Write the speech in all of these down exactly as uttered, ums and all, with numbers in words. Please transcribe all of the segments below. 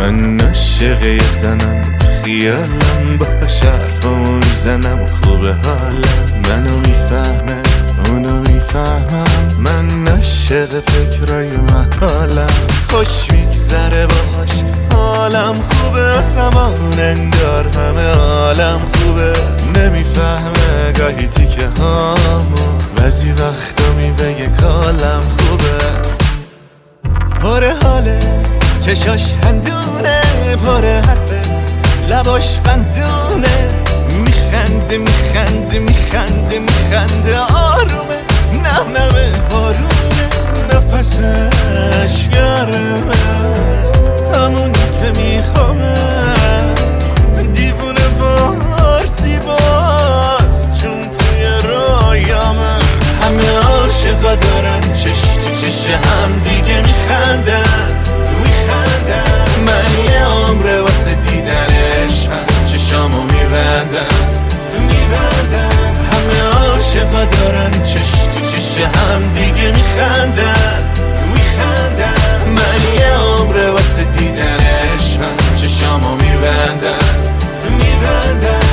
من عاشق یه زنم خیالم با حرفامو میزنم خوبه حالم منو میفهمه اونو میفهمم من عاشق فکرای محالم خوش میگذره باش حالم خوبه آسمان انگار همه عالم خوبه نمیفهمه گاهی تیکه هامو بعضی وقتا میبگه کالم خوبه پاره حاله چشاش خندونه پاره حرفه لباش قندونه میخنده میخنده میخنده میخنده آرومه نمنمه بارونه نفسش گرمه همون که میخوامه دیوونه فارسی باست چون توی رایامه همه عاشقا دارن چش تو چش هم دیگه میخندن میخندن من یه عمره واسه دیدنش چشامو میبندم میبندم همه عاشقا دارن چش تو چش هم دیگه میخندن میخندن من یه عمره واسه دیدنش چشامو میبندم میبندم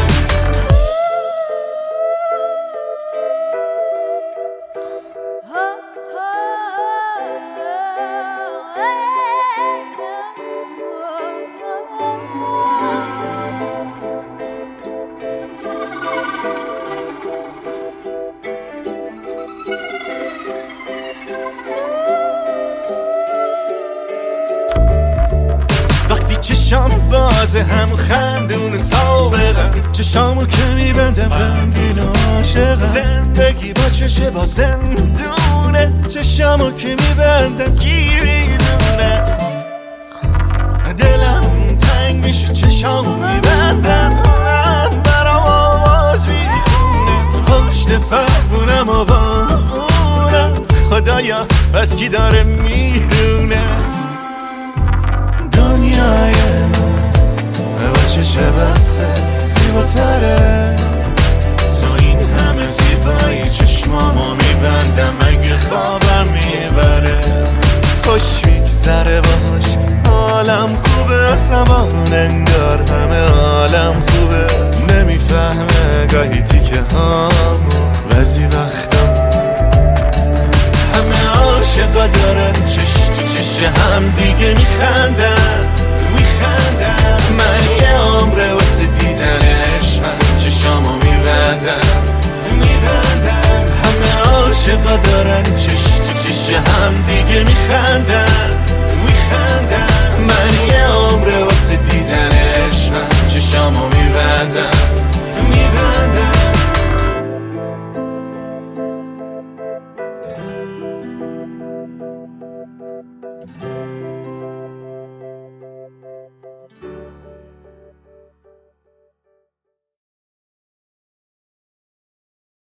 چشام بازه هم خندون سابقم چشامو که میبندم غمگین و عاشقم زندگی با چشه با زندونه چشامو که میبندم کی میدونه دلم تنگ میشه چشامو میبندم اونم برام آواز میخونه پشت فرمونم و با اونم خدایا بس کی داره میرونه دنیای من با چشه بسته زیباتره تو این همه زیبایی چشمامو میبندم اگه خوابم میبره خوش میگذره باش حالم خوبه آسمان انگار همه عالم خوبه نمیفهمه گاهی تیکه هامو بعضی وقتا همه عاشقا دارن چش تو چش هم دیگه میخندن میخندن من یه عمره واسه دیدنش چشامو میبندم میبندم همه عاشقا دارن چش تو چش هم دیگه میخندن میخندن من یه عمره واسه دیدنش چشامو میبندم